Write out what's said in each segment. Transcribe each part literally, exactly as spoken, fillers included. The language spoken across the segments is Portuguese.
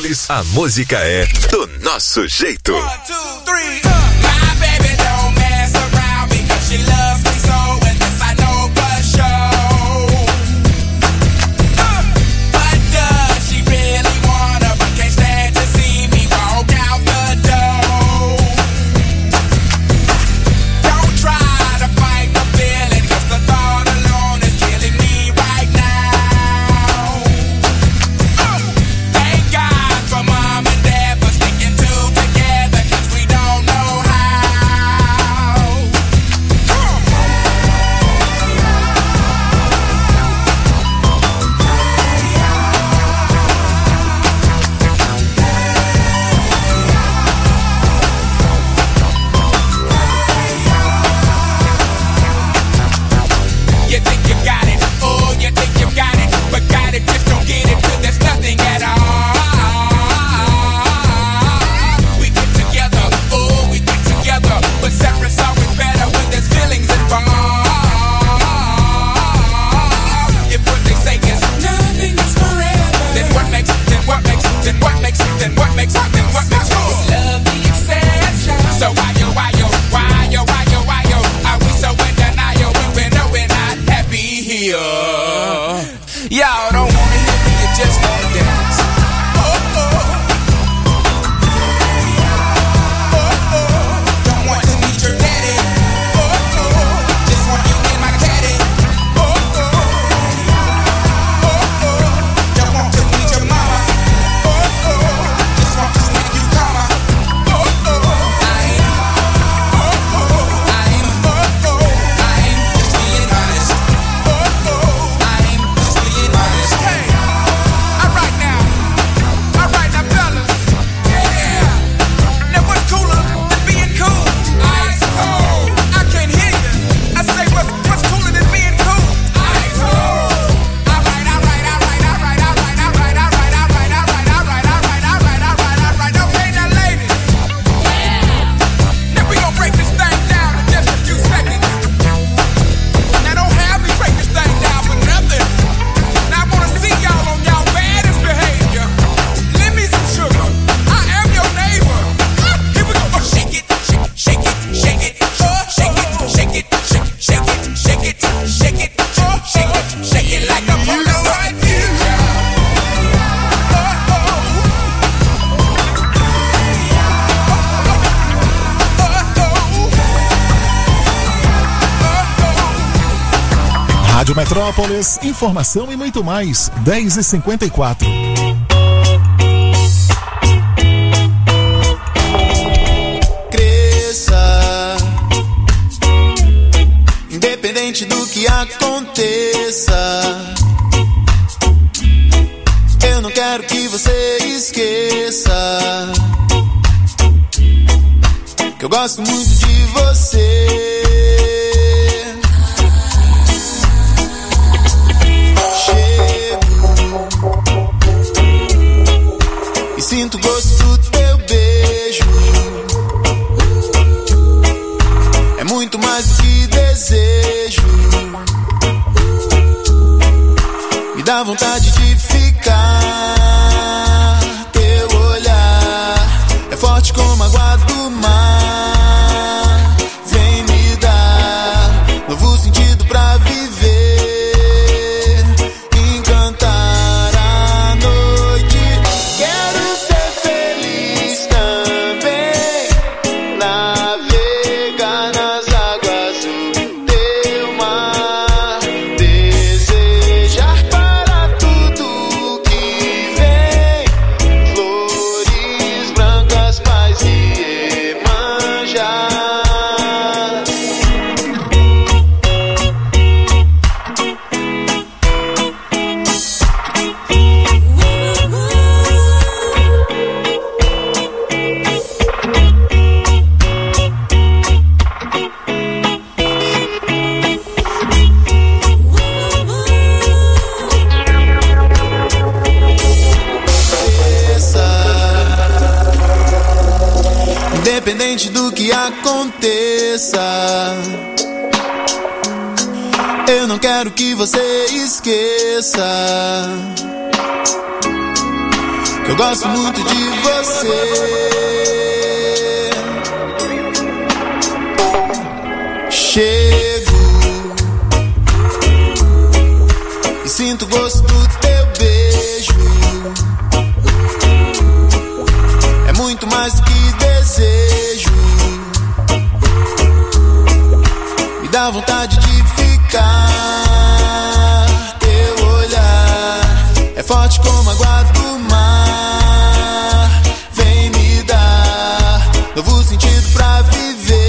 Metrópolis, a música é do nosso jeito. One, two, three. My baby don't mess around because she loves me so, and this I know for sure. Uh, but does she really wanna, but can't stand to see me walk out the door? Don't try to fight the feeling, cause the thought alone is killing me right now. Uh, thank God for mom and dad for sticking two together, cause we don't know how. You think you got it, oh, you think you got it, but got it, just don't get it till there's nothing at all. We get together, oh, we get together, but separate's always better when there's feelings involved. If what they say is nothing is forever, then what makes, then what makes, then what makes, then what makes, then what makes love the exception? So why yo, why yo, why yo, why yo, why yo, are we so in denial when we know we're not happy here? Y'all don't wanna hear me, you just wanna dance. Oh, oh. Oh, oh. Don't want to meet your daddy. Oh, oh. Just want you in my caddy. Oh, oh. Oh, oh. Don't want to meet your mama. Oh, oh. Just want to make you come. Oh, oh. I ain't. Oh, oh. I ain't. Oh, oh. I ain't just being honest. Oh, oh. I ain't just being honest. Hey, all right now, all right now, fellas. Yeah. Now what's cooler than being cool? Ice cold. I can't hear you. I say what's what's cooler than being cool? Ice cold. All right, all right, all right, all right, all right, all right, all right, all right, all right, all right, all right, all right, all right, all right. Okay, now ladies. Now we gonna break this thing down in just a few seconds. Now don't have me break this thing down for nothing. Now I wanna see y'all on y'all baddest behavior. Lend me some sugar. I am your neighbor. Ah, here we go. Oh, shake it, shake, shake it, shake it, oh, shake it, shake it, shake, shake it, shake it, shake it, oh, shake it, shake it like a Polaroid picture. Oh, oh. Rádio Metrópolis, informação e muito mais. dez e cinquenta e quatro. Cresça, independente do que aconteça. Eu não quero que você esqueça que eu gosto muito de você. Chego e sinto o gosto do teu beijo. É muito mais do que desejo. Me dá vontade de ficar. Teu olhar é forte como a água do mar. Vem me dar novo sentido pra viver. Encantar a noite. Quero ser feliz também. Navegar nas águas do teu mar. Desejar para tudo que vem. Flores brancas, paz e Iemanjá. Independente do que aconteça, eu não quero que você esqueça que eu gosto muito de você. Chego e sinto o gosto do teu beijo. É muito mais do que desejo. Me dá vontade de ficar. Teu olhar é forte como a água do mar. Vem me dar novo sentido pra viver.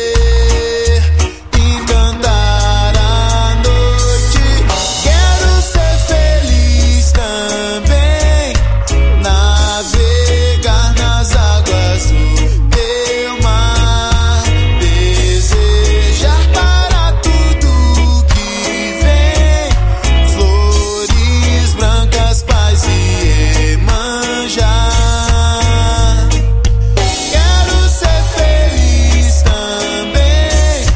Encantar a noite. Quero ser feliz também. Navegar nas águas do teu mar. Desejar para tudo que vem. Flores brancas, paz e Iemanjá. Quero ser feliz também.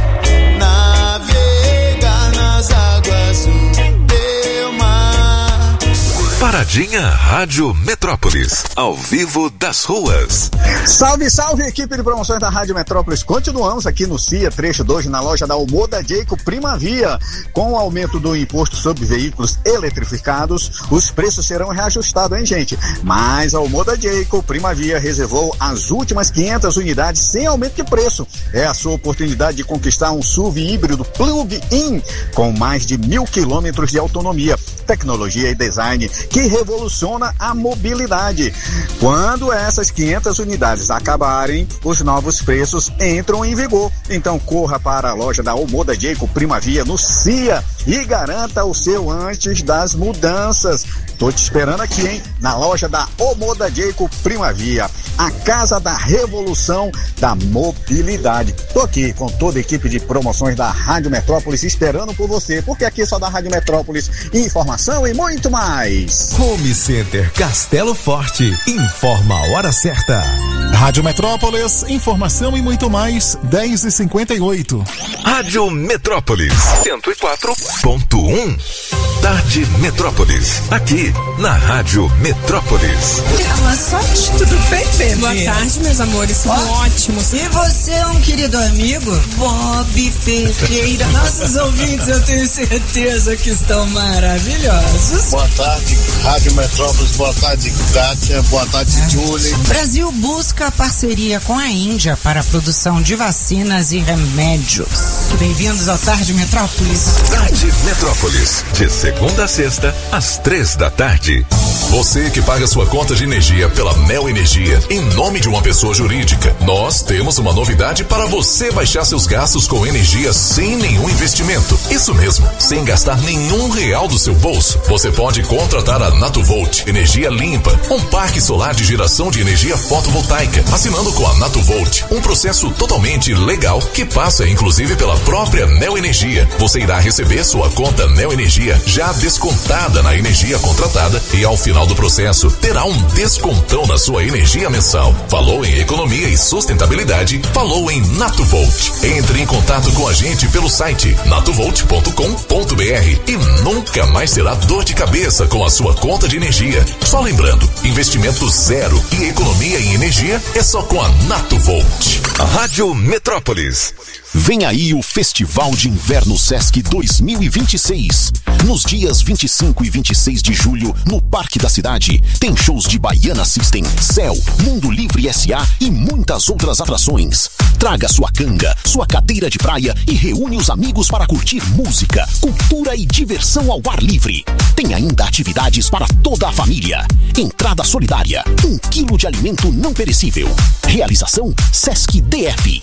Navegar nas águas do teu mar. Paradinha Rádio Metrópolis, ao vivo das ruas. Salve, salve, equipe de promoções da Rádio Metrópolis. Continuamos aqui no C I A Trecho dois, na loja da Omoda Jacob Primavia. Com o aumento do imposto sobre veículos eletrificados, os preços serão reajustados, hein, gente? Mas a Omoda Jacob Primavia reservou as últimas quinhentas unidades sem aumento de preço. É a sua oportunidade de conquistar um S U V híbrido plug-in com mais de mil quilômetros de autonomia, tecnologia e design que revoluciona a mobilidade. Quando essas quinhentas unidades acabarem, os novos preços entram em vigor. Então corra para a loja da Omoda Jacob Primavia no C I A e garanta o seu antes das mudanças. Tô te esperando aqui, hein? Na loja da Omoda Jacob Primavia, a casa da revolução da mobilidade. Tô aqui com toda a equipe de promoções da Rádio Metrópolis esperando por você, porque aqui só da Rádio Metrópolis informação e muito mais. Home Center Castelo Forte informa a hora certa. Rádio Metrópolis, informação e muito mais, dez e cinquenta e oito. Rádio Metrópolis, cento e quatro ponto um. Tarde Metrópolis, aqui na Rádio Metrópolis. Boa sorte, tudo bem, bebê? Boa tarde, meus amores, tudo Ó, ótimo. E você é um querido amigo? Bob Ferreira. Nossos ouvintes, eu tenho certeza que estão maravilhosos. Boa tarde, Rádio Metrópolis. Boa tarde, Kátia. Boa tarde, é. Julie. Brasil busca parceria com a Índia para a produção de vacinas e remédios. Bem-vindos ao Tarde Metrópolis. Tarde Metrópolis, de segunda a sexta, às três da tarde. Você que paga sua conta de energia pela Neo Energia em nome de uma pessoa jurídica, nós temos uma novidade para você baixar seus gastos com energia sem nenhum investimento. Isso mesmo, sem gastar nenhum real do seu bolso. Você pode contratar a Natuvolt Energia Limpa, um parque solar de geração de energia fotovoltaica, assinando com a Natuvolt, um processo totalmente legal que passa inclusive pela própria Neo Energia. Você irá receber sua conta Neo Energia já descontada na energia contratada e ao final do processo terá um descontão na sua energia mensal. Falou em economia e sustentabilidade? Falou em Natuvolt. Entre em contato com a gente pelo site natuvolt ponto com ponto br e nunca mais terá dor de cabeça com a sua conta de energia. Só lembrando, investimento zero e economia em energia é só com a Natuvolt. Rádio Metrópolis. Vem aí o Festival de Inverno Sesc dois mil e vinte e seis. Nos dias vinte e cinco e vinte e seis de julho, no Parque da Cidade, tem shows de Baiana System, Céu, Mundo Livre S A e muitas outras atrações. Traga sua canga, sua cadeira de praia e reúne os amigos para curtir música, cultura e diversão ao ar livre. Tem ainda atividades para toda a família. Entrada solidária, um quilo de alimento não perecível. Realização Sesc D F.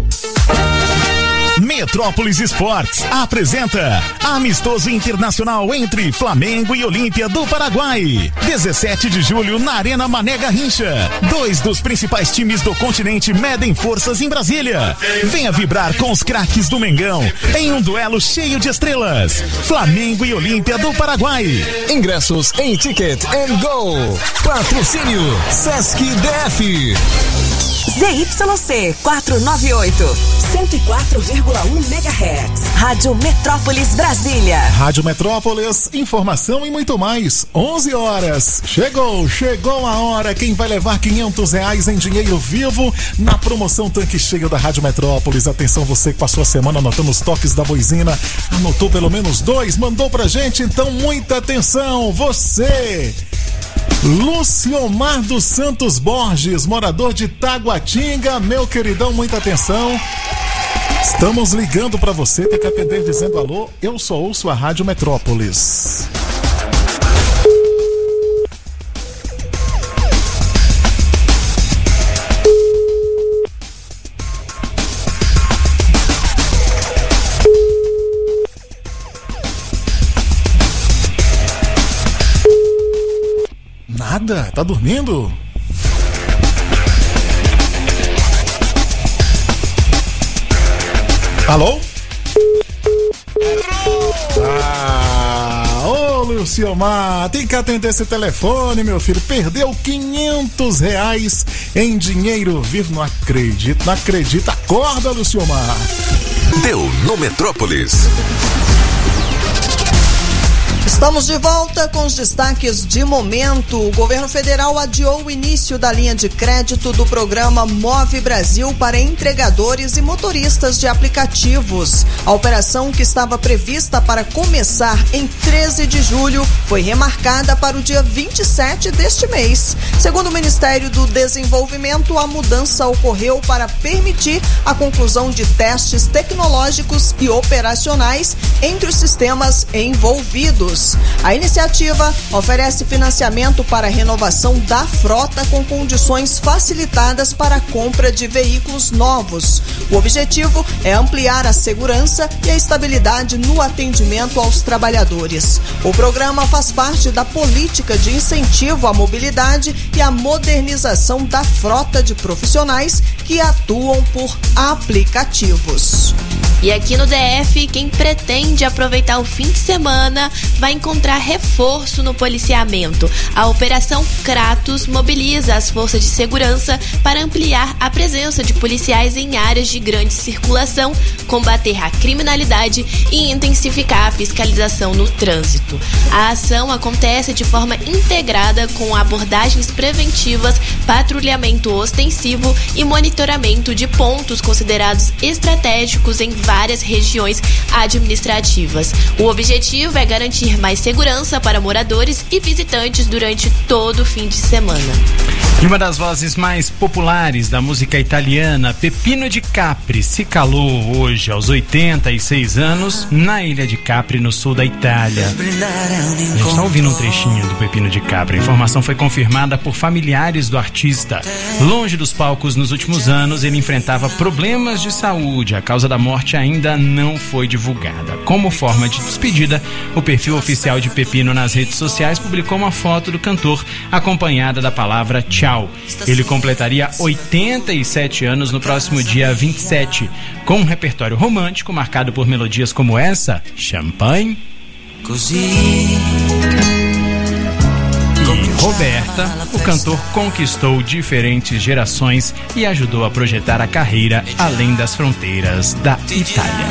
Metrópolis Esportes apresenta Amistoso Internacional entre Flamengo e Olímpia do Paraguai. dezessete de julho na Arena Mané Garrincha. Dois dos principais times do continente medem forças em Brasília. Venha vibrar com os craques do Mengão em um duelo cheio de estrelas. Flamengo e Olímpia do Paraguai. Ingressos em Ticket and Go. Patrocínio Sesc D F. Z Y C quatrocentos e noventa e oito, cento e quatro vírgula um megahertz. Rádio Metrópolis Brasília. Rádio Metrópolis, informação e muito mais. onze horas. Chegou, chegou a hora. Quem vai levar quinhentos reais em dinheiro vivo na promoção Tanque Cheio da Rádio Metrópolis. Atenção, você que passou a semana anotando os toques da boizina, anotou pelo menos dois, mandou pra gente, então muita atenção. Você, Luciomar dos Santos Borges, morador de Taguatinga, meu queridão, muita atenção. Estamos ligando pra você, tem que atender dizendo alô, eu só ouço a Rádio Metrópolis. Nada, tá dormindo? Alô? Ah, ô Luciomar, tem que atender esse telefone, meu filho. Perdeu quinhentos reais em dinheiro vivo. Não acredito, não acredito. Acorda, Luciomar. Deu no Metrópolis. Estamos de volta com os destaques de momento. O governo federal adiou o início da linha de crédito do programa Move Brasil para entregadores e motoristas de aplicativos. A operação, que estava prevista para começar em treze de julho, foi remarcada para o dia vinte e sete deste mês. Segundo o Ministério do Desenvolvimento, a mudança ocorreu para permitir a conclusão de testes tecnológicos e operacionais entre os sistemas envolvidos. A iniciativa oferece financiamento para a renovação da frota com condições facilitadas para a compra de veículos novos. O objetivo é ampliar a segurança e a estabilidade no atendimento aos trabalhadores. O programa faz parte da política de incentivo à mobilidade e à modernização da frota de profissionais que atuam por aplicativos. E aqui no D F, quem pretende aproveitar o fim de semana vai encontrar reforço no policiamento. A Operação Kratos mobiliza as forças de segurança para ampliar a presença de policiais em áreas de grande circulação, combater a criminalidade e intensificar a fiscalização no trânsito. A ação acontece de forma integrada com abordagens preventivas, patrulhamento ostensivo e monitoramento de pontos considerados estratégicos em várias regiões administrativas. O objetivo é garantir mais segurança para moradores e visitantes durante todo o fim de semana. E uma das vozes mais populares da música italiana, Peppino de Capri, se calou hoje aos oitenta e seis anos na ilha de Capri, no sul da Itália. A gente está ouvindo um trechinho do Peppino de Capri. A informação foi confirmada por familiares do artista. Longe dos palcos nos últimos anos, ele enfrentava problemas de saúde. A causa da morte ainda não foi divulgada. Como forma de despedida, o perfil oficial de Peppino nas redes sociais publicou uma foto do cantor acompanhada da palavra tchau. Ele completaria oitenta e sete anos no próximo dia vinte e sete, com um repertório romântico marcado por melodias como essa, Champagne. E Roberta, o cantor conquistou diferentes gerações e ajudou a projetar a carreira além das fronteiras da Itália.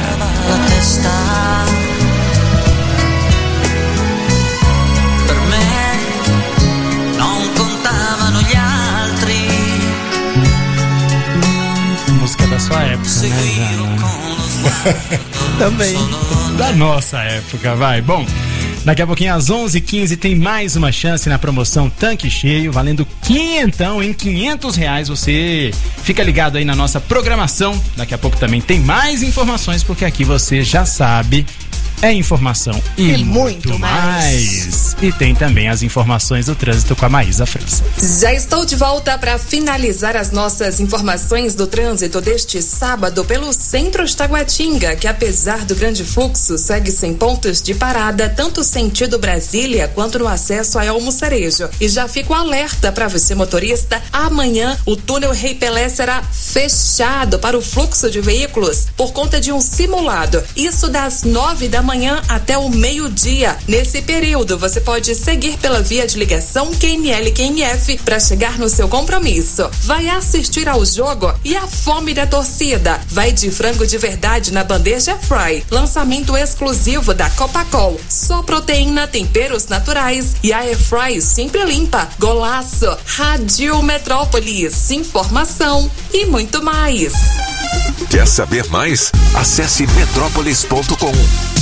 Música da sua época, né, Jana? Também. Da nossa época, vai. Bom, daqui a pouquinho às onze e quinze tem mais uma chance na promoção Tanque Cheio, valendo quinhentão em quinhentos reais. Você fica ligado aí na nossa programação. Daqui a pouco também tem mais informações, porque aqui você já sabe, é informação e, e muito, muito mais. mais. E tem também as informações do trânsito com a Maísa França. Já estou de volta para finalizar as nossas informações do trânsito deste sábado pelo centro de Taguatinga, que apesar do grande fluxo, segue sem pontos de parada, tanto sentido Brasília quanto no acesso a Elmo Cerejo. E já fico alerta para você, motorista, amanhã o túnel Rei Pelé será fechado para o fluxo de veículos por conta de um simulado. Isso das nove da manhã até o meio-dia. Nesse período, você pode seguir pela via de ligação Q N L Q N F para chegar no seu compromisso. Vai assistir ao jogo e a fome da torcida. Vai de frango de verdade na bandeja Fry. Lançamento exclusivo da Copacol. Só proteína, temperos naturais e a Airfry sempre limpa. Golaço. Rádio Metrópolis. Informação e muito mais. Quer saber mais? Acesse metrópolis ponto com.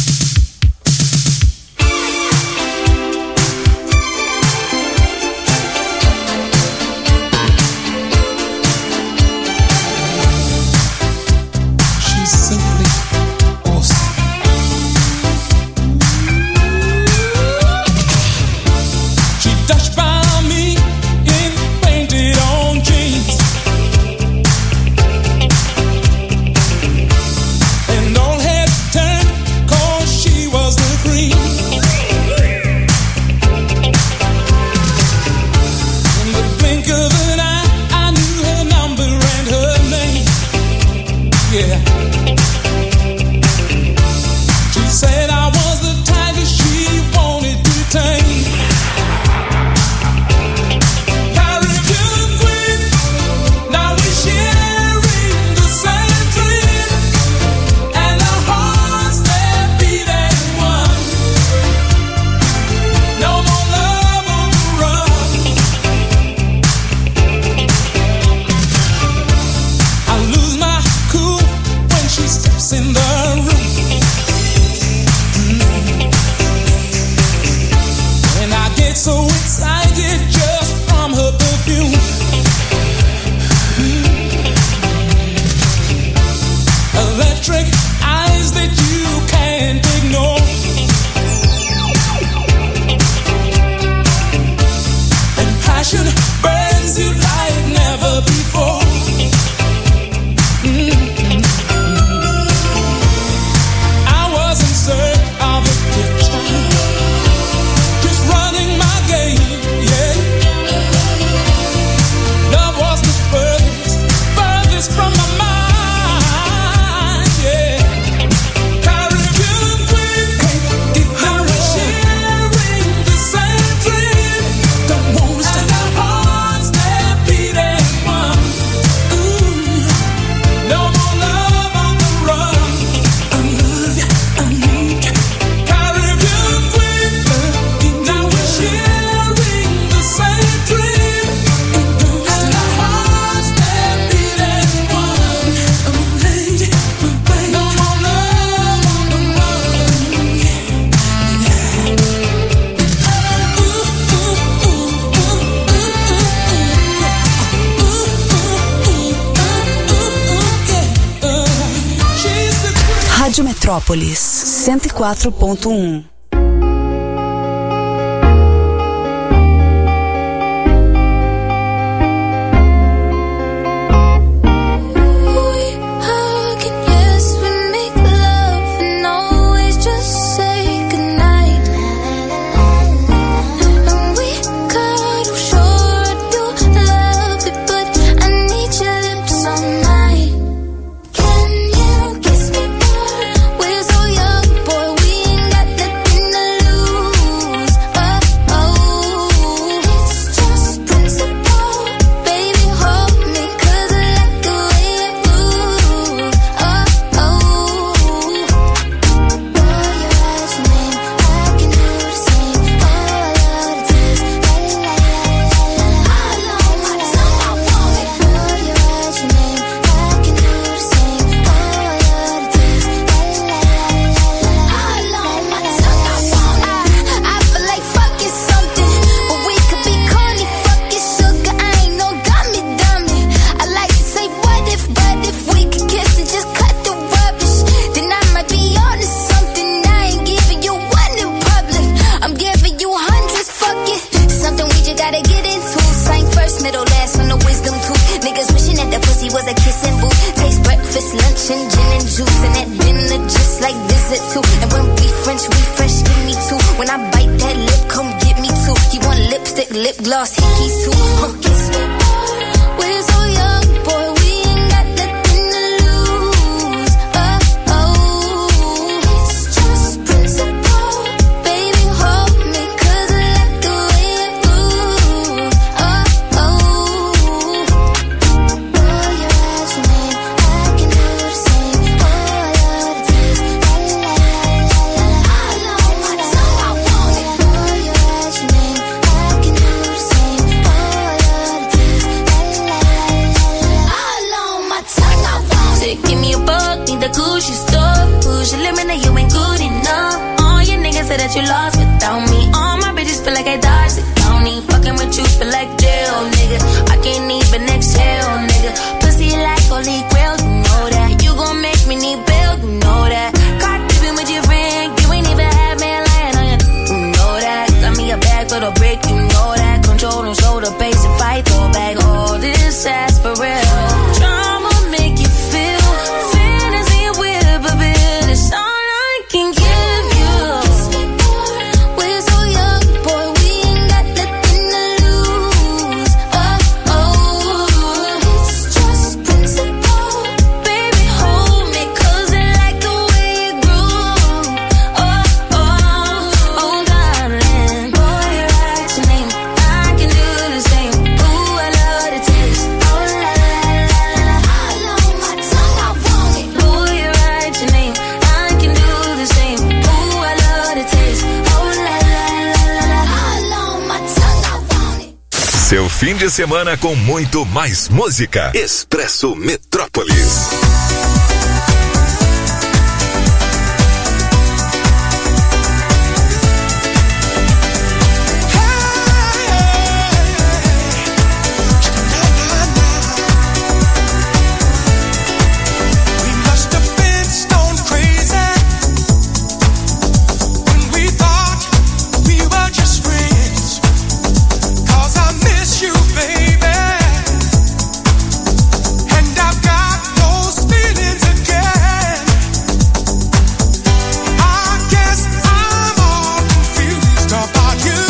Rádio Metrópolis, cento e quatro ponto um. Cause music, give me a buck, need the Gucci stuff. Push your limit, now you ain't good enough. All your niggas say that you lost without me. All my bitches feel like I dodged the county. Fucking with you feel like jail, nigga. I can't even exhale, nigga. Pussy like holy grail, you know that. You gon' make me need bail, you know that. Caught dipping with your friend, you ain't even have me lying on you. You know that. Got me a bag for the brick, you know that. Control and shoulder, pace and fight, throw back all this ass for real. Drama make you feel, fantasy with a bit. It's all I can give you. We're so young, boy, we ain't got nothing to lose. Oh, oh, it's just principle. Baby, hold me, cause I like the way you groove. Oh, oh, oh, darling. Boy, you write your name, I can do the same. Ooh, I love the taste. Oh, la, la, la, la, la. All on my tongue, I want it. Boy, you write your name, I can do the same. Ooh, I love the taste. Oh, la, la, la, la, la. All on my tongue, I want it. Seu fim de semana com muito mais música. Expresso Metrópolis. We must have been stone crazy when we thought we were just friends. 'Cause I miss you, baby, and I've got those feelings again. I guess I'm all confused about you.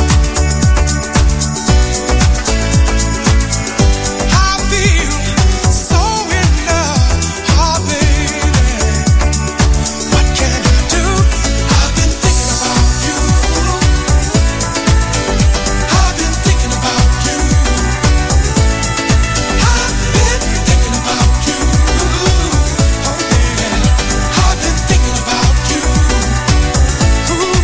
I feel so in love, oh baby. What can I do? I've been thinking about you. I've been thinking about you. I've been thinking about you. Oh baby, I've been thinking about you. Ooh,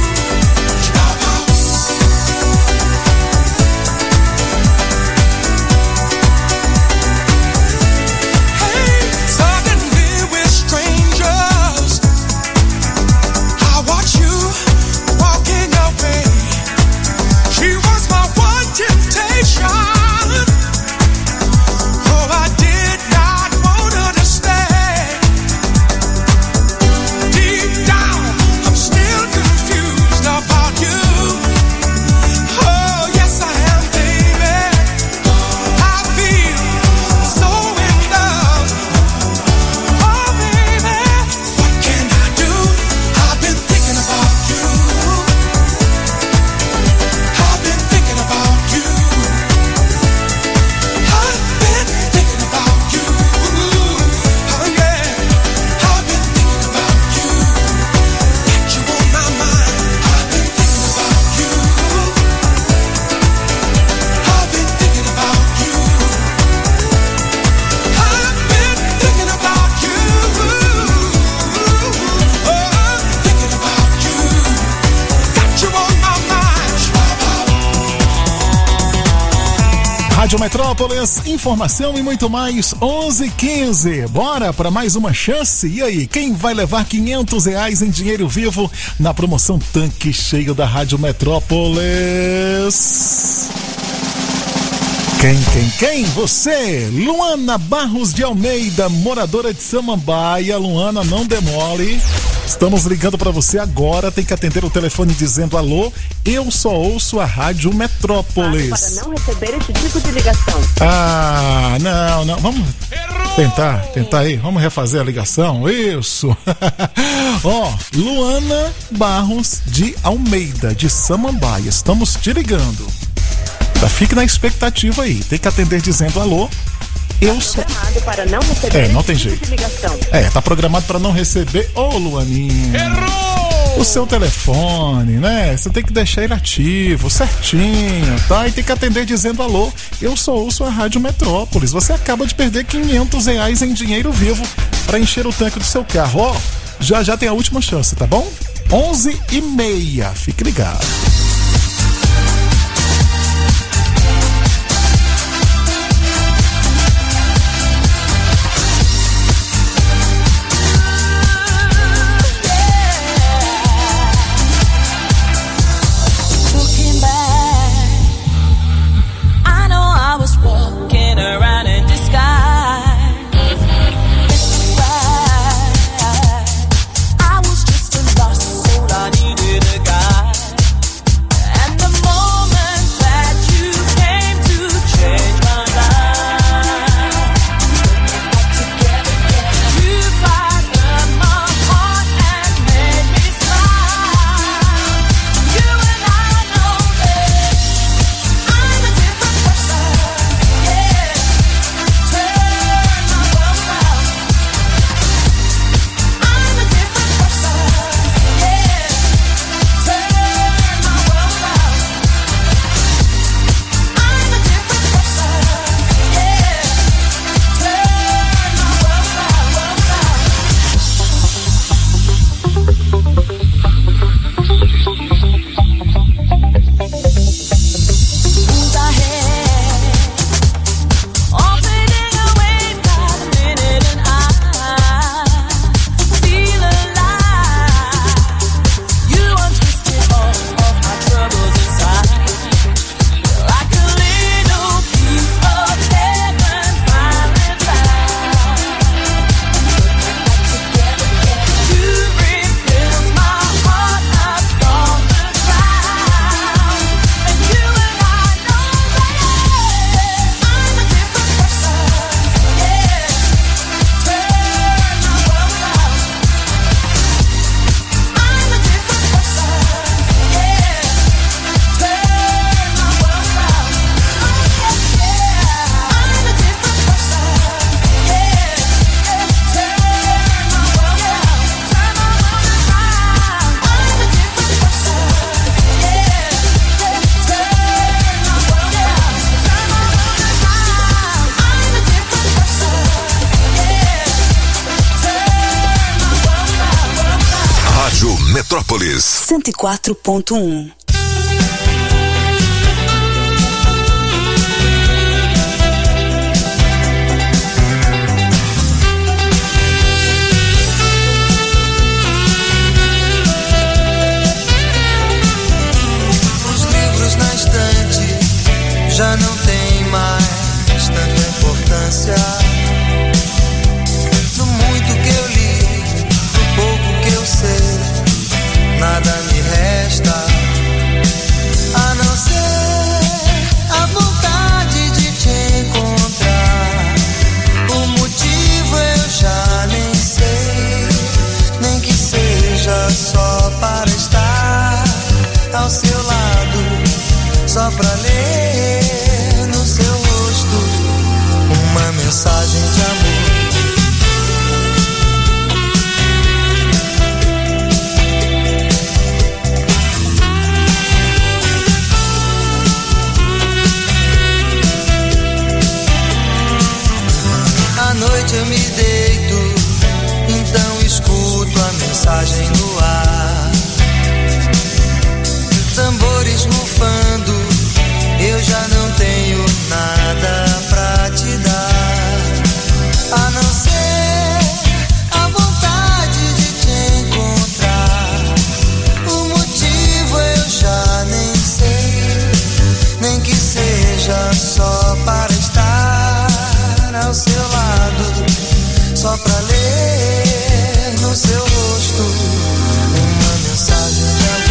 hey, suddenly we're strangers. I watch you walking away. She was my one temptation. Oh, I did not want her to stay. Deep down, I'm still confused about you. Oh, yes, I am, baby. I feel so in love. Oh, baby, what can I do? I've been thinking about you. I've been thinking about you. I've been thinking about you. Oh, yeah. I've been thinking about you. Got you on my mind. I've been thinking about you. I've been thinking about you. I've been thinking about you. Oh, thinking about you. Got you on my mind. Rádio Metrópolis, informação e muito mais, onze e quinze. Bora para mais uma chance. E aí, quem vai levar quinhentos reais em dinheiro vivo na promoção Tanque Cheio da Rádio Metrópolis? Quem, quem, quem? Você, Luana Barros de Almeida, moradora de Samambaia. Luana, não demore. Estamos ligando para você agora. Tem que atender o telefone dizendo alô. Eu só ouço a Rádio Metrópolis. Para não receber esse tipo de ligação. Ah, não, não. Vamos tentar, tentar aí. Vamos refazer a ligação. Isso. Ó, Luana Barros de Almeida, de Samambaia. Estamos te ligando. Tá, fique na expectativa aí. Tem que atender dizendo alô. Eu sou. Programado para não receber É, não esse tem tipo jeito. de ligação. É, tá programado para não receber. Ô, Luaninha. Errou! O seu telefone, né? Você tem que deixar ele ativo, certinho, tá? E tem que atender dizendo alô. Eu só ouço a Rádio Metrópolis. Você acaba de perder quinhentos reais em dinheiro vivo para encher o tanque do seu carro. Ó, já já tem a última chance, tá bom? onze e meia. Fique ligado. Metrópolis. cento e quatro ponto um. Já não tem mais tanta importância. Do muito que eu li, do pouco que eu sei, nada me resta a não ser a vontade de te encontrar. O motivo eu já nem sei, nem que seja só para estar ao seu lado, só pra ler no seu rosto uma mensagem de amor. À noite eu me deito, então escuto a mensagem no ar. Tambores rufando, eu já não tenho nada pra te dar, a não ser a vontade de te encontrar. O motivo eu já nem sei, nem que seja só para estar ao seu lado, só pra ler no seu rosto uma mensagem de amor.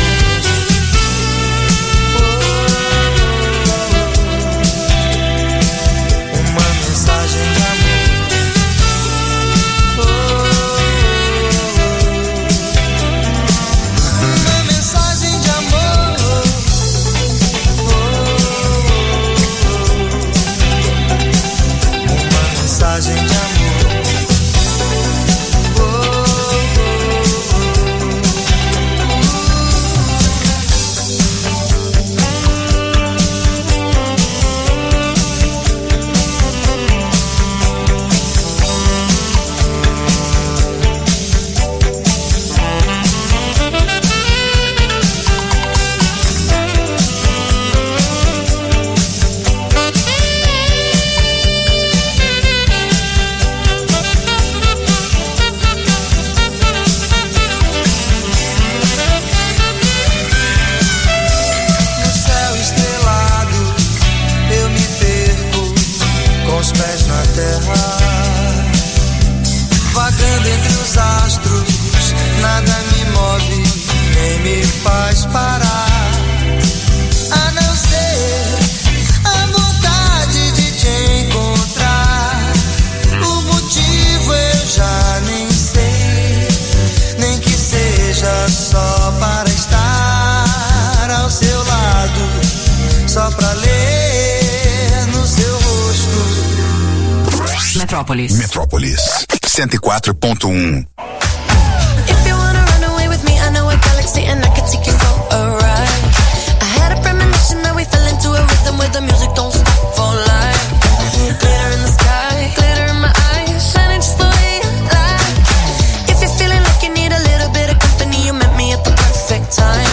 Metrópolis. Metrópolis. cento e quatro ponto um. If you wanna run away with me, I know a galaxy and I can take you for a ride. I had a premonition that we fell into a rhythm where the music don't stop for life. Glitter in the sky, glitter in my eyes, shining just the way you like. If you're feeling like you need a little bit of company, you met me at the perfect time.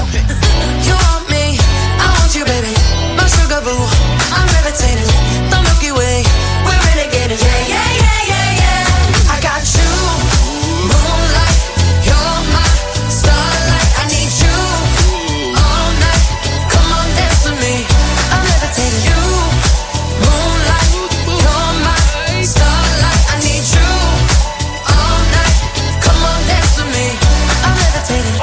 You want me, I want you, baby. My sugar boo, I'm levitating. The Milky Way, we're renegading. Yeah, yeah, yeah, yeah, yeah. I got you, moonlight. You're my starlight. I need you all night. Come on, dance with me. I'm levitating. You, moonlight. You're my starlight. I need you all night. Come on, dance with me. I'm levitating.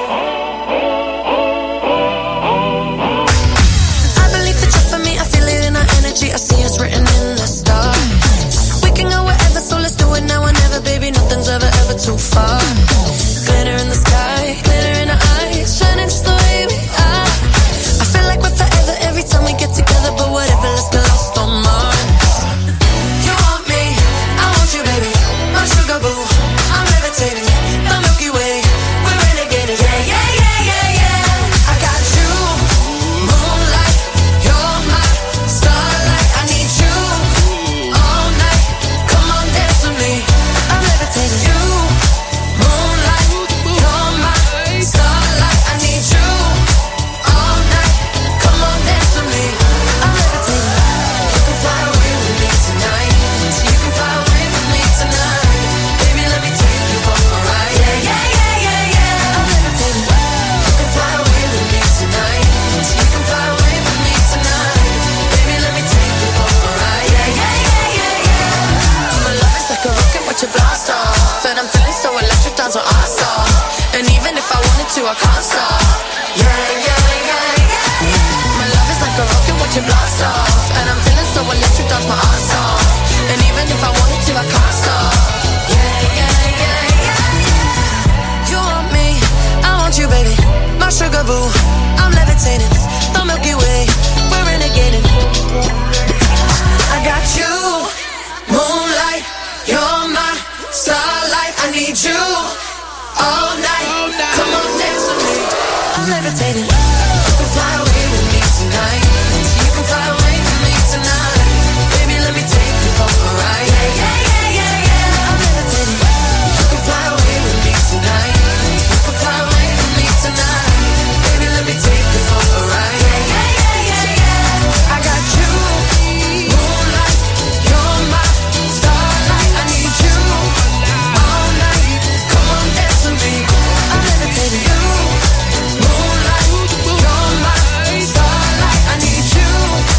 I believe that you're for me. I feel it in our energy. I see it's written in the stars. We can go wherever, so let's do it now or never, baby. Nothing's ever, ever too far. Glitter in the sky, glitter in our eyes, shining just the way we are. I feel like we're forever every time we get together, but whatever, let's get lost on Mars. You want me, I want you, baby. My sugar boo, I'm levitating. The Milky Way, we're renegading. Yeah, yeah, yeah, yeah, yeah. I got you, moonlight. You're my starlight. I need you all night. Come on, dance with me. I'm levitating. You, moonlight. dance with our stars. And even if I wanted to, I can't stop. Yeah, yeah, yeah, yeah. My love is like a rocket, watch it blast off. And I'm feeling so electric, dance my ass off. And even if I wanted to, I can't stop. Yeah, yeah, yeah, yeah. You want me, I want you, baby. My sugar boo, I'm levitating. The Milky Way, we're renegading. I got you, moonlight, you're my starlight. I need you all night. Come on, dance with me. I'm levitating. You can fly away with me tonight. You can fly away with me tonight. Baby, let me take you for a ride. Yeah, yeah, yeah, yeah, yeah. I'm levitating. You can fly away with me tonight. You can fly away with me tonight. Baby, let me take you for a ride. Yeah, yeah, yeah, yeah, yeah. I got you, moonlight, you're my starlight. I need you all night. Come on, dance with me. I'm levitating. You, moonlight, you're my starlight. I need you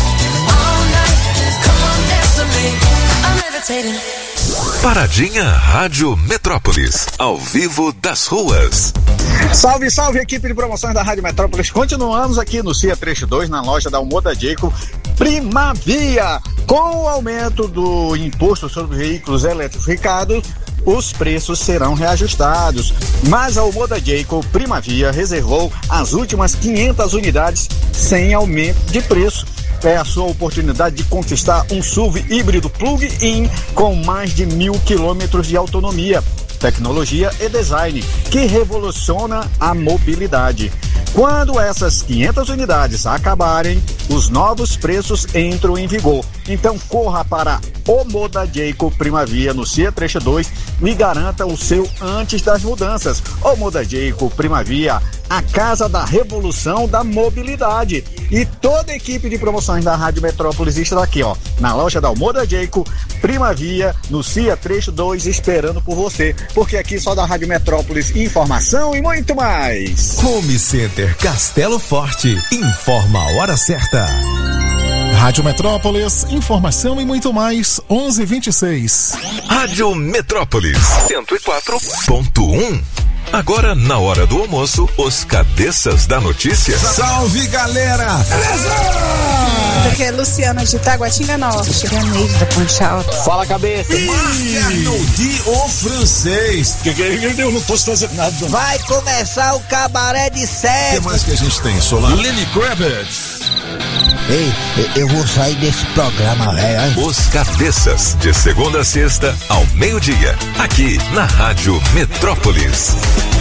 all night. Come on, dance with me. I'm levitating. Paradinha Rádio Metrópolis, ao vivo das ruas. Salve, salve, equipe de promoções da Rádio Metrópolis. Continuamos aqui no C I A Trecho dois, na loja da Almoda Jacob Primavia. Com o aumento do imposto sobre veículos eletrificados, os preços serão reajustados. Mas a Almoda Jacob Primavia reservou as últimas quinhentas unidades sem aumento de preço. É a sua oportunidade de conquistar um S U V híbrido plug-in com mais de mil quilômetros de autonomia, tecnologia e design, que revoluciona a mobilidade. Quando essas quinhentas unidades acabarem, os novos preços entram em vigor. Então corra para o Moda Jacob Primavia no C I A Trecho dois e garanta o seu antes das mudanças. O Moda Jacob Primavia, a casa da revolução da mobilidade. E toda a equipe de promoções da Rádio Metrópolis está aqui, ó, na loja da Almoda Jacob Primavia, no C I A Trecho dois, esperando por você. Porque aqui só da Rádio Metrópolis, informação e muito mais. Home Center Castelo Forte, informa a hora certa. Rádio Metrópolis, informação e muito mais, onze e vinte e seis. Rádio Metrópolis, cento e quatro ponto um. Agora, na hora do almoço, os cabeças da notícia. Salve, galera! Aqui é Luciana de Taguatinga Norte. Ganhei da Ponte Alta. Fala, cabeça. Marca de o francês. Que que eu não posso fazer nada. Vai começar o cabaré de O sete. que mais que a gente tem, Solar? Lenny Kravitz. Ei, eu vou sair desse programa, velho. Os cabeças, de segunda a sexta, ao meio-dia, aqui na Rádio Metrópolis.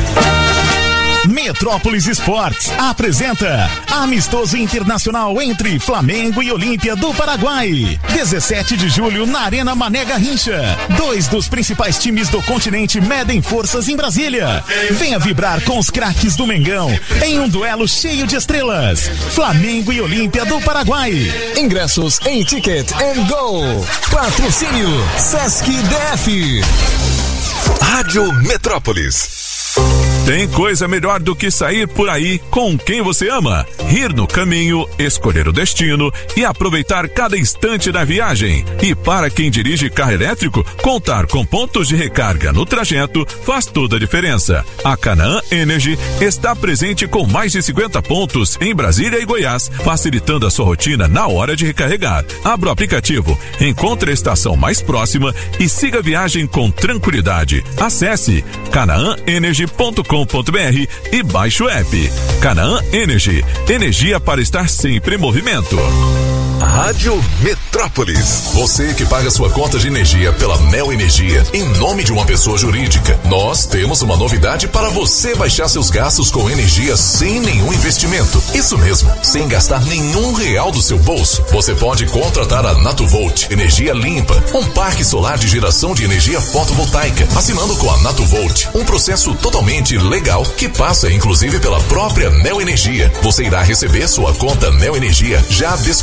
Metrópolis Esportes apresenta Amistoso Internacional entre Flamengo e Olímpia do Paraguai. dezessete de julho na Arena Mané Garrincha. Dois dos principais times do continente medem forças em Brasília. Venha vibrar com os craques do Mengão em um duelo cheio de estrelas. Flamengo e Olímpia do Paraguai. Ingressos em Ticket and Go. Patrocínio Sesc D F. Rádio Metrópolis. Tem coisa melhor do que sair por aí com quem você ama. Rir no caminho, escolher o destino e aproveitar cada instante da viagem. E para quem dirige carro elétrico, contar com pontos de recarga no trajeto faz toda a diferença. A Canaã Energy está presente com mais de cinquenta pontos em Brasília e Goiás, facilitando a sua rotina na hora de recarregar. Abra o aplicativo, encontre a estação mais próxima e siga a viagem com tranquilidade. Acesse canaã energy ponto com ponto br e baixe o app. Canaã Energy, energia para estar sempre em movimento. Rádio Metrópolis. Você que paga sua conta de energia pela Neo Energia em nome de uma pessoa jurídica, nós temos uma novidade para você baixar seus gastos com energia sem nenhum investimento. Isso mesmo, sem gastar nenhum real do seu bolso. Você pode contratar a Natuvolt, energia limpa, um parque solar de geração de energia fotovoltaica. Assinando com a Natuvolt, um processo totalmente legal que passa inclusive pela própria Neo Energia. Você irá receber sua conta Neo Energia já descontada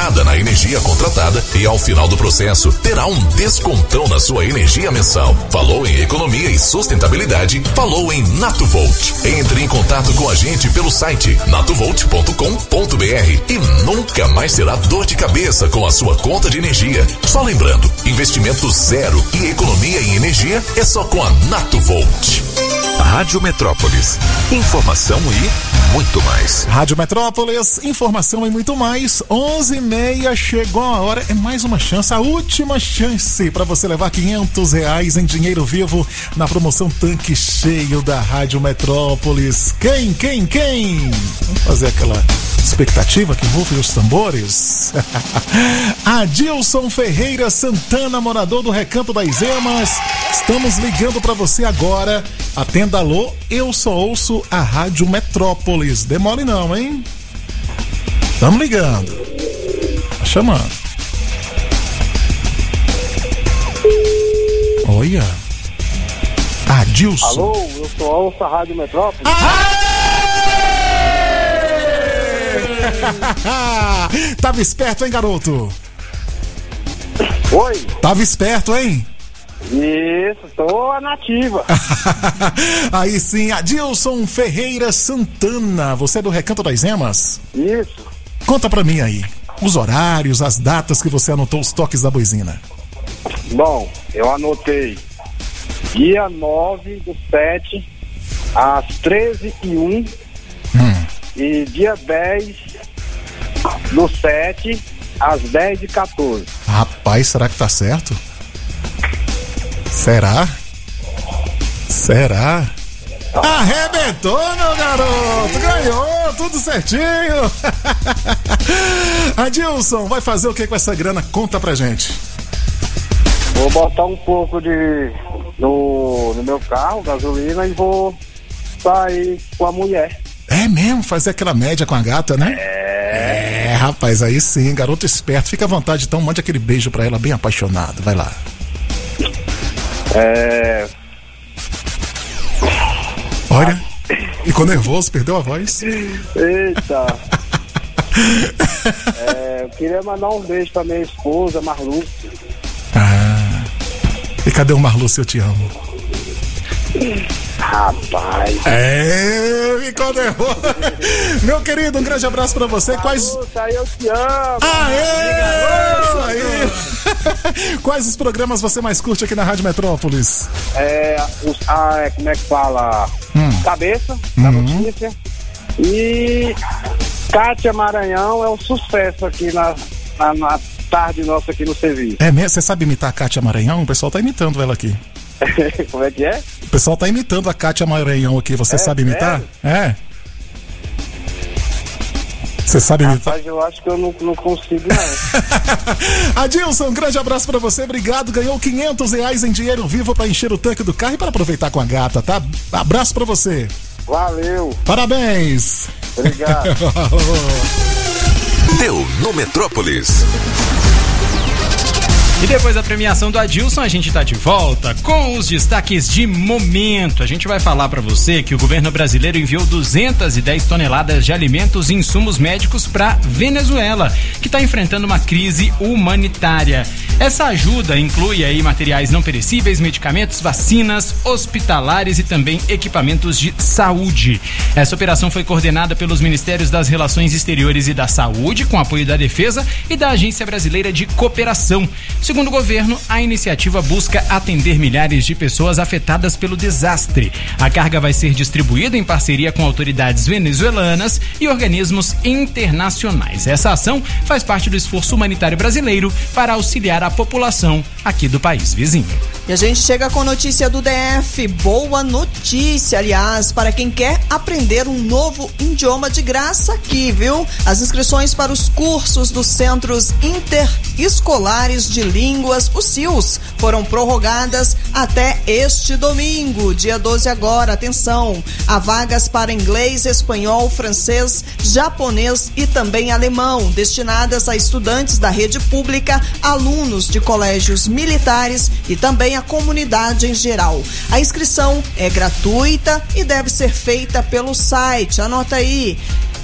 zerada na energia contratada e ao final do processo terá um descontão na sua energia mensal. Falou em economia e sustentabilidade, falou em Natovolt. Entre em contato com a gente pelo site natovolt ponto com ponto b r e nunca mais terá dor de cabeça com a sua conta de energia. Só lembrando, investimento zero e economia em energia é só com a Natovolt. Rádio Metrópolis. Informação e muito mais. Rádio Metrópolis, informação e muito mais. onze e meia, chegou a hora. É mais uma chance, a última chance para você levar quinhentos reais em dinheiro vivo na promoção Tanque Cheio da Rádio Metrópolis. Quem, quem, quem? Vamos fazer aquela expectativa que rufem os tambores. Adilson Ferreira Santana, morador do Recanto das Emas. Estamos ligando para você agora. Atenda, alô, eu só ouço a Rádio Metrópolis. Demore não, hein? Estamos ligando. Tá chamando. Olha. Adilson. Alô, eu só ouço a Rádio Metrópolis. Tava esperto, hein, garoto? Oi? Tava esperto, hein? Isso, tô nativa. Aí sim, Adilson Ferreira Santana. Você é do Recanto das Emas? Isso. Conta pra mim aí, os horários, as datas que você anotou os toques da boizina. Bom, eu anotei dia nove do sete às treze e um hum. e dia dez do sete às dez e quatorze. Rapaz, será que tá certo? Será? Será? Arrebentou, meu garoto! Ganhou, tudo certinho! Adilson, vai fazer o que com essa grana? Conta pra gente. Vou botar um pouco de no, no meu carro, gasolina, e vou sair com a mulher. É mesmo? Fazer aquela média com a gata, né? É. É, rapaz, aí sim, garoto esperto. Fica à vontade, então, mande aquele beijo pra ela bem apaixonado. Vai lá. É... Olha, ficou nervoso, perdeu a voz. Eita. é, eu queria mandar um beijo pra minha esposa, Marlúcia. Ah, e cadê o Marlúcia, eu te amo? Rapaz. É, ficou nervoso. Meu querido, um grande abraço pra você. Quais... Marlúcia, eu te amo. Aê! Aí. Quais os programas você mais curte aqui na Rádio Metrópolis? É, os, ah, como é que fala? Hum. Cabeça, da uhum. notícia. E Kátia Maranhão é um sucesso aqui na, na, na tarde nossa aqui no serviço. É mesmo? Você sabe imitar a Kátia Maranhão? O pessoal tá imitando ela aqui. Como é que é? O pessoal tá imitando a Kátia Maranhão aqui. Você é, sabe imitar? É. Você sabe imitar? Rapaz, eu acho que eu não, não consigo, não. Adilson, um grande abraço pra você, obrigado. Ganhou quinhentos reais em dinheiro vivo pra encher o tanque do carro e para aproveitar com a gata, tá? Abraço pra você. Valeu. Parabéns. Obrigado. Deu no Metrópolis. E depois da premiação do Adilson, a gente tá de volta com os destaques de momento. A gente vai falar para você que o governo brasileiro enviou duzentas e dez toneladas de alimentos e insumos médicos para Venezuela, que está enfrentando uma crise humanitária. Essa ajuda inclui aí materiais não perecíveis, medicamentos, vacinas, hospitalares e também equipamentos de saúde. Essa operação foi coordenada pelos Ministérios das Relações Exteriores e da Saúde, com apoio da Defesa e da Agência Brasileira de Cooperação. Segundo o governo, a iniciativa busca atender milhares de pessoas afetadas pelo desastre. A carga vai ser distribuída em parceria com autoridades venezuelanas e organismos internacionais. Essa ação faz parte do esforço humanitário brasileiro para auxiliar a população aqui do país vizinho. E a gente chega com notícia do D F. Boa notícia, aliás, para quem quer aprender um novo idioma de graça aqui, viu? As inscrições para os cursos dos Centros Interescolares de Línguas, os C I Ls, foram prorrogadas até este domingo, dia doze agora. Atenção, há vagas para inglês, espanhol, francês, japonês e também alemão, destinadas a estudantes da rede pública, alunos de colégios militares e também a comunidade em geral. A inscrição é gratuita e deve ser feita pelo site, anota aí,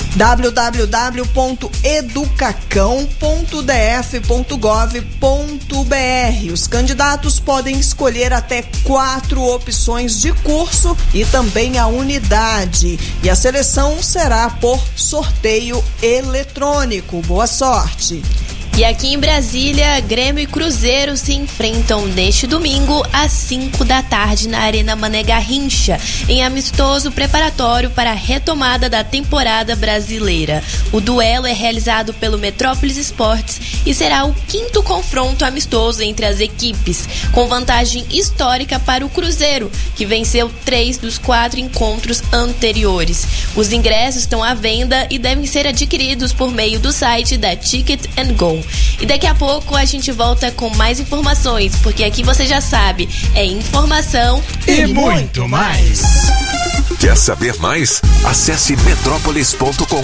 w w w ponto educacão ponto d f ponto gov ponto b r. Os candidatos podem escolher até quatro opções de curso e também a unidade. E a seleção será por sorteio eletrônico. Boa sorte! E aqui em Brasília, Grêmio e Cruzeiro se enfrentam neste domingo às cinco da tarde na Arena Mané Garrincha, em amistoso preparatório para a retomada da temporada brasileira. O duelo é realizado pelo Metrópolis Esportes e será o quinto confronto amistoso entre as equipes, com vantagem histórica para o Cruzeiro, que venceu três dos quatro encontros anteriores. Os ingressos estão à venda e devem ser adquiridos por meio do site da Ticket and Go. E daqui a pouco a gente volta com mais informações, porque aqui você já sabe, é informação e, e muito mais. Quer saber mais? Acesse metrópolis ponto com.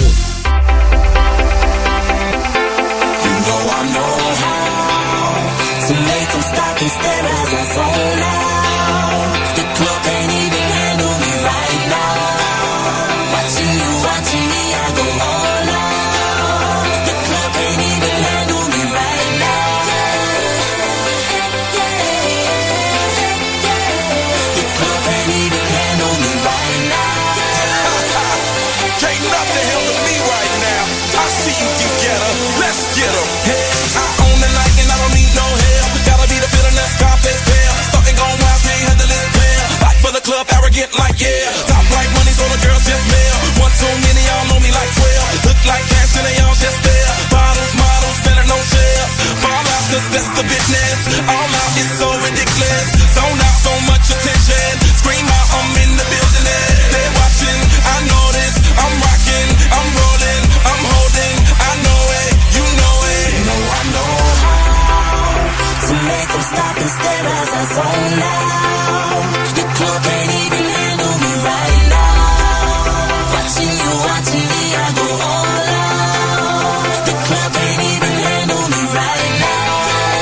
Club arrogant like yeah, top like money so the girls just mail. One too many, y'all know me like twelve. Look like cash and they all just there. Bottles, models, selling no shares. Fall out cause that's the business. All out is so ridiculous. Zone out, so much attention. Scream out, I'm in the building. They're watching, I know this. I'm rocking, I'm rolling, I'm holding. I know it, you know it. You know I know how to make them stop and stare as I zone out. The club can't even handle me right now. Watching you, watching me, I go all out. The club can't even handle me right now.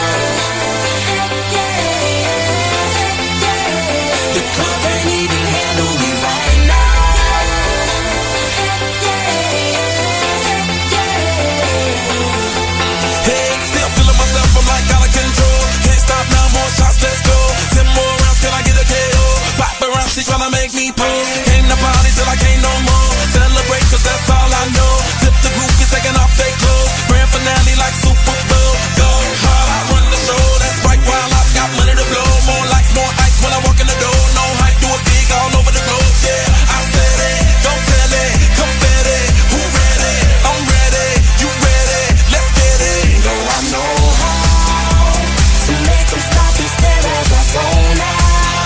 The club can't even handle me right now. Hey, still feeling myself, I'm like out of control. Can't stop now, more shots, let's go. Ten more rounds, can I get a K O? Paparazzi tryna make me pose. Came to party till I can't no more. Celebrate cause that's all I know. Tip the group is taking off their clothes. Grand finale like Super Bowl. Go hard, I run the show. That's right while I've got money to blow. More lights, more ice when I walk in the door. No hype, do it big all over the globe. Yeah, I said it, don't tell it. Come better, who ready? I'm ready, you ready? Let's get it. You know I know how to make them stop and stare as I zone out.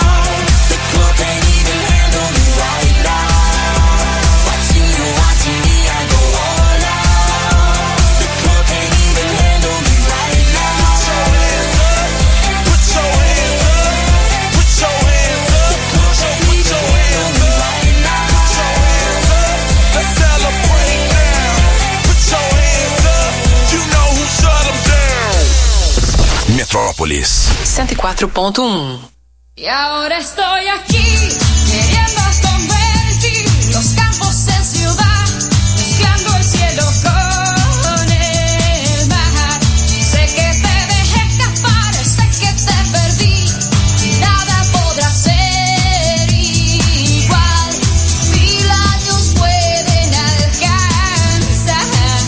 Metrópolis cento e quatro ponto um. Y ahora estoy aquí, queriendo convertir los campos en ciudad, mezclando el cielo con el mar. Sé que te dejé escapar, sé que te perdí, nada podrá ser igual. Mil años pueden alcanzar,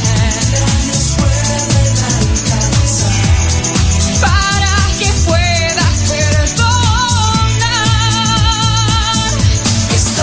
para que puedas perdonar.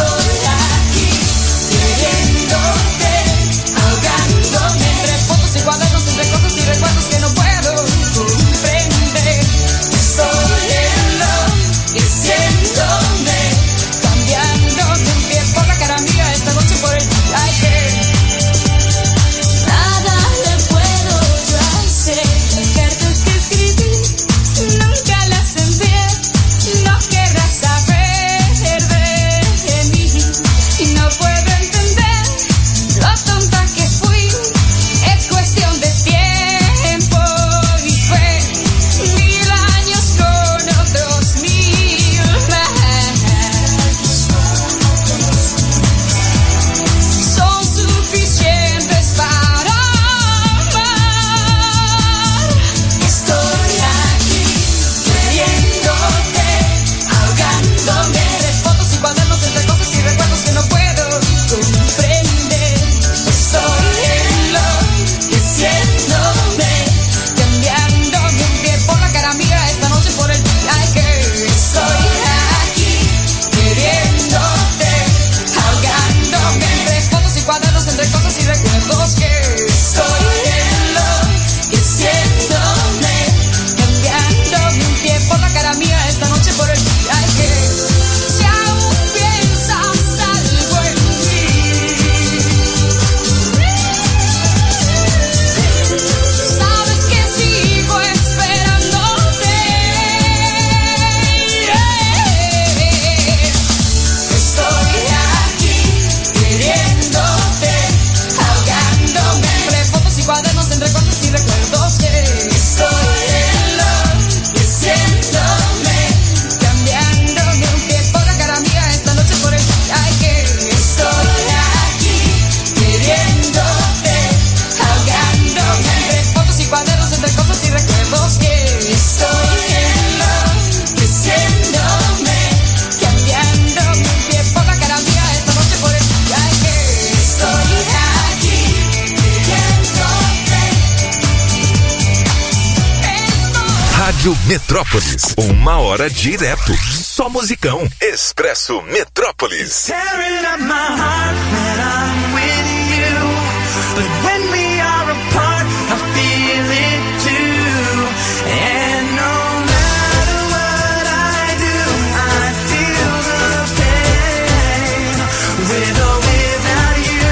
Rádio Metrópolis, uma hora direto, só musicão. Expresso Metrópolis. Tearing up my heart when I'm with you, but when we are apart, I feel it too. And no matter what I do, I feel the pain, with or without you.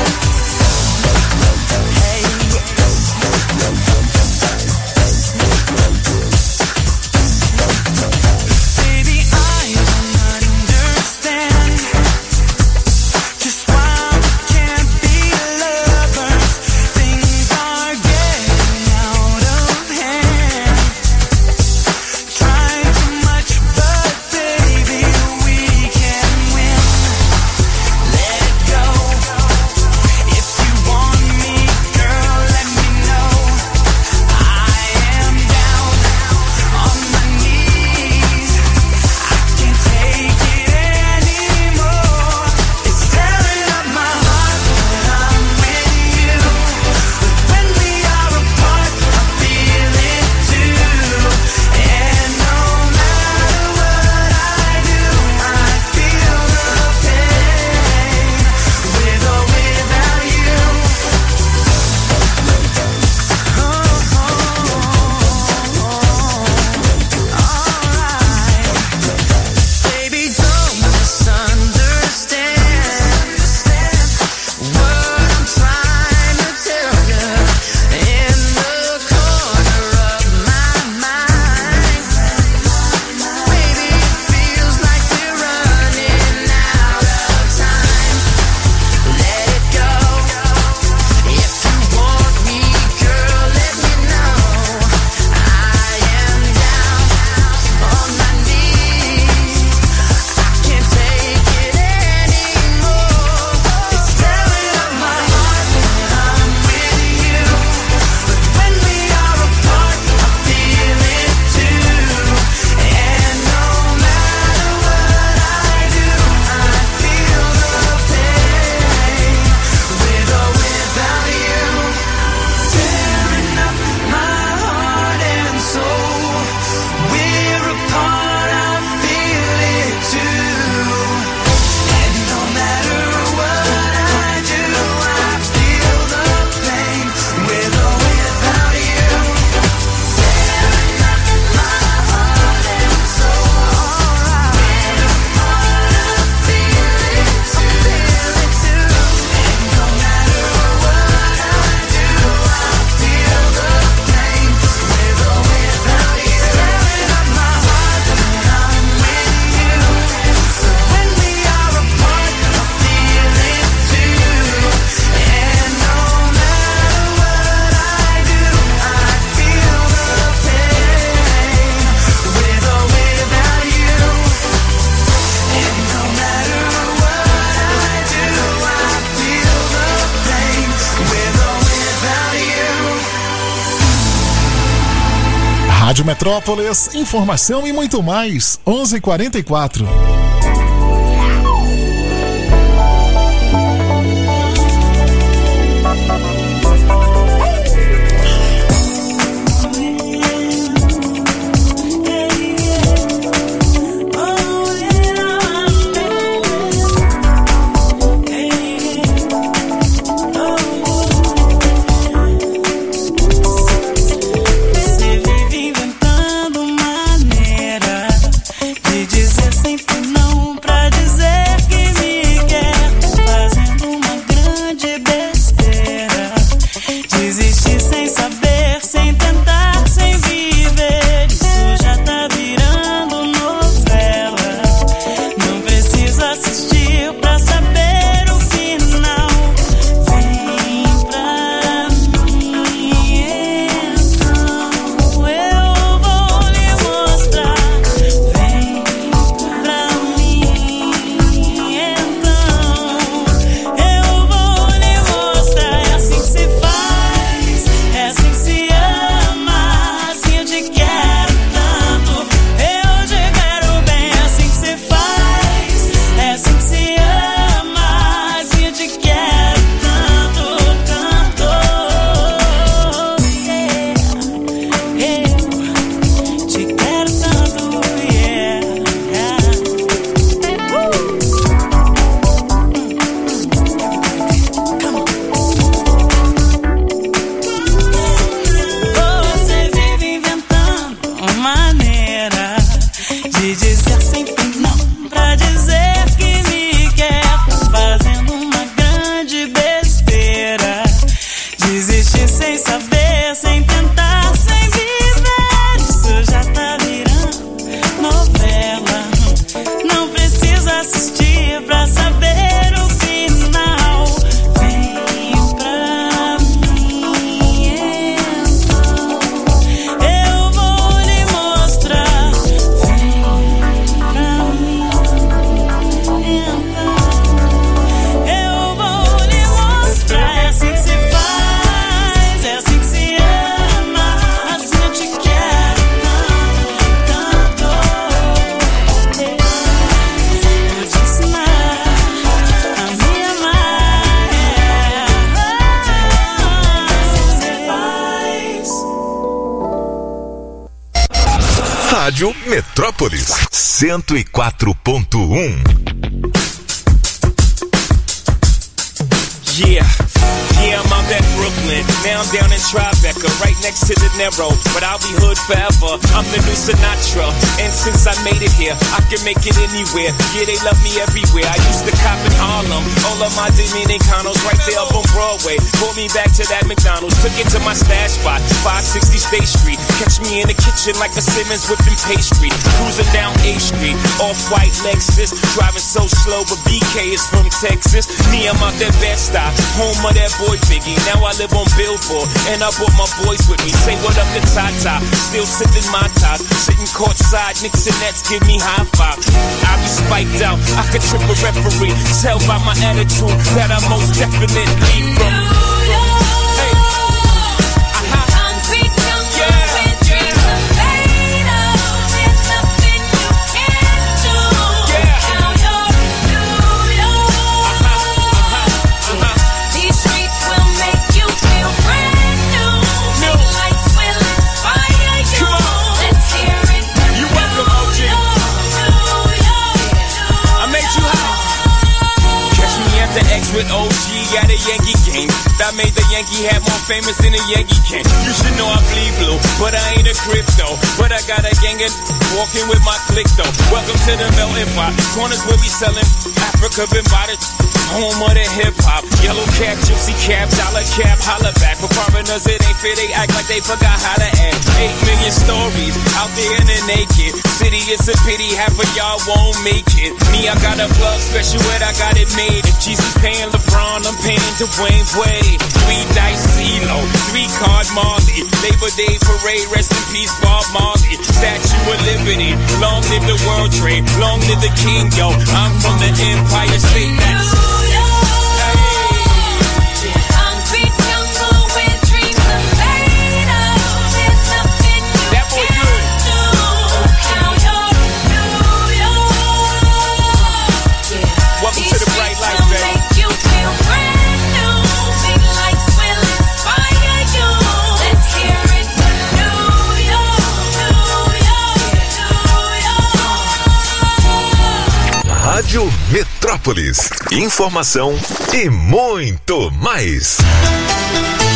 Hey. Baby, I will not understand just why we can't be lovers. Things are getting out of hand. Trying too much, but baby, we can win. Let it go. If you want me, girl, let me know. I am down on my knees. I can't take it anymore. It's tearing up my heart when I'm with you, but when we are apart, I feel it too. And no matter what I do, I feel the pain, with or without you. Baby, don't misunderstand what I'm trying to tell you. In the corner of my mind, baby, it feels like we're running out of time. Let it go. If you want me, girl, let me know. I am down on my knees. I can't take it anymore. It's tearing up my heart when I'm with you, but when we are apart, I feel it too. And no matter what I do, I feel the pain, with or without you. Tearing up my heart and soul. We're apart, I feel it too. And no matter what I do, I feel the pain, with or without you. Tearing up my heart and soul. We're apart, I feel it too. And no matter what I do, I feel the pain, with or without you. Tearing up my heart when I'm with you, but when we are apart, I feel it too. And no matter what I do, I feel the pain, with or without you. And no matter what I do, I feel the pain, with or without you. Rádio Metrópolis, informação e muito mais. onze e quarenta e quatro. Você vive inventando maneira de dizer sempre não. de dizer sempre não, pra dizer que me quer, fazendo uma grande besteira. Desistir sem saber, sem tentar, sem viver. Isso já tá virando novela. Não precisa assistir pra saber o final. Vem pra mim, então eu vou lhe mostrar. Vem pra mim, então eu vou lhe mostrar. É assim que se faz, é assim que se ama. Assim eu te quero tanto, tanto. Eu vou te ensinar a me amar. Assim que se faz. Rádio Metrópolis cento e quatro ponto um. Yeah, yeah, I'm out at Brooklyn. Now I'm down in Tribeca, right next to the Narrow. But I'll be hood forever. I'm the new Sinatra. And since I made it here, I can make it anywhere. Yeah, they love me everywhere. I used to cop in Harlem. All of my Dominicanos right there up on Broadway. Pulled me back to that McDonald's. Took it to my stash spot, five sixty State Street. Catch me in the kitchen like a Simmons whipping pastry. Cruising down A Street, off-white Lexus. Driving so slow, but B K is from Texas. Me, I'm out that Bed-Stuy, home of that boy Biggie. Now I live on Billboard, and I brought my boys with me. Say what up to Tata, still sipping my top. Sitting courtside, Knicks and Nets give me high five. I be spiked out, I could trip a referee. Tell by my attitude that I most definitely from. Hey, Concrete jungle with dreams of made of. There's nothing you can't do. Now you're New York. These streets will make you feel brand new. Big lights will inspire you. Let's hear it. You welcome, O G. I made you hot. Catch me at the X with O G at a Yankee game. That made the Yankee hat more famous than a Yankee can. You should know I bleed blue, but I ain't a crypto. But I got a gang of walking with my click though. Welcome to the melting pot. Corners where we selling Africa been by the home of the hip hop. Yellow cap, gypsy cap, dollar cap, holla back. For foreigners it ain't fair, they act like they forgot how to act. Eight million stories out there in the naked city. It's a pity half of y'all won't make it. Me, I got a plug special where I got it made. If Jesus paying LeBron, I'm paying Dwayne Wade. Three dice CeeLo, three card Marley. Labor Day parade, rest in peace Bob Marley. Statue of Liberty, long live the World Trade, long live the King, yo. I'm from the Empire State. That's Concrete jungle with dreams of made of. There's nothing you that boy can't good. do. Now you're New York. Welcome to the bright light, will baby. make you feel brand new. Big lights will inspire you. Let's hear it. New York, New York, New York. Rádio Metrópolis. Informação e muito mais.